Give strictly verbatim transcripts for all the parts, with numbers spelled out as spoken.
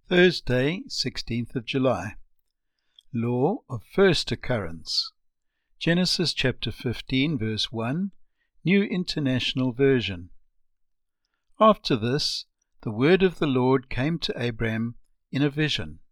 Thursday, sixteenth of July. Law of first occurrence. Genesis chapter fifteen, verse one, New International Version. After this, the word of the Lord came to Abram in a vision.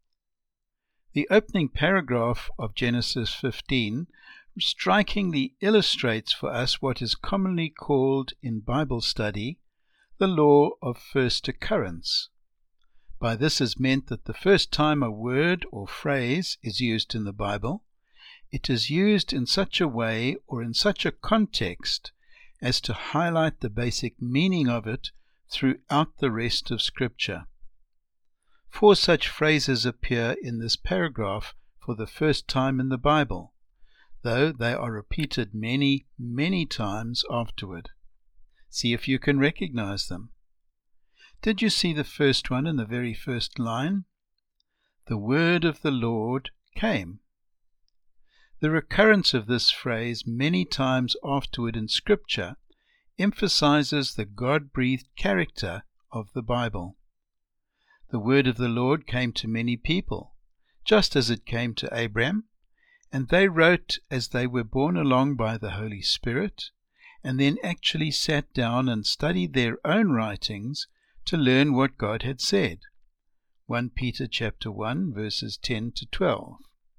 The opening paragraph of Genesis fifteen strikingly illustrates for us what is commonly called in Bible study the law of first occurrence. By this is meant that the first time a word or phrase is used in the Bible, it is used in such a way or in such a context as to highlight the basic meaning of it throughout the rest of Scripture. Four such phrases appear in this paragraph for the first time in the Bible, though they are repeated many, many times afterward. See if you can recognize them. Did you see the first one in the very first line? The word of the Lord came. The recurrence of this phrase many times afterward in Scripture emphasizes the God-breathed character of the Bible. The word of the Lord came to many people, just as it came to Abram, and they wrote as they were borne along by the Holy Spirit, and then actually sat down and studied their own writings to learn what God had said. First Peter chapter one, verses ten to twelve.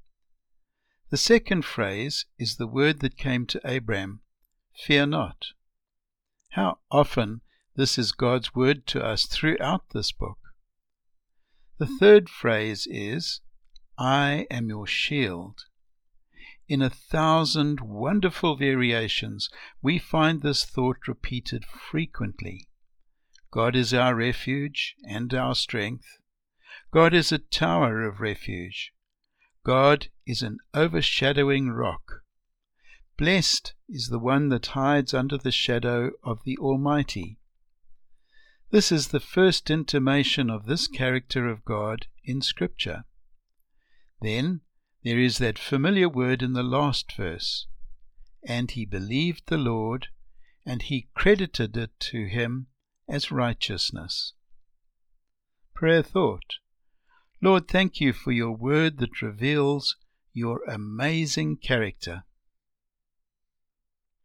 The second phrase is the word that came to Abram, fear not. How often this is God's word to us throughout this book. The third phrase is, I am your shield. In a thousand wonderful variations, we find this thought repeated frequently. God is our refuge and our strength. God is a tower of refuge. God is an overshadowing rock. Blessed is the one that hides under the shadow of the Almighty. This is the first intimation of this character of God in Scripture. Then there is that familiar word in the last verse, and he believed the Lord, and he credited it to him as righteousness. Prayer thought. Lord, thank you for your word that reveals your amazing character.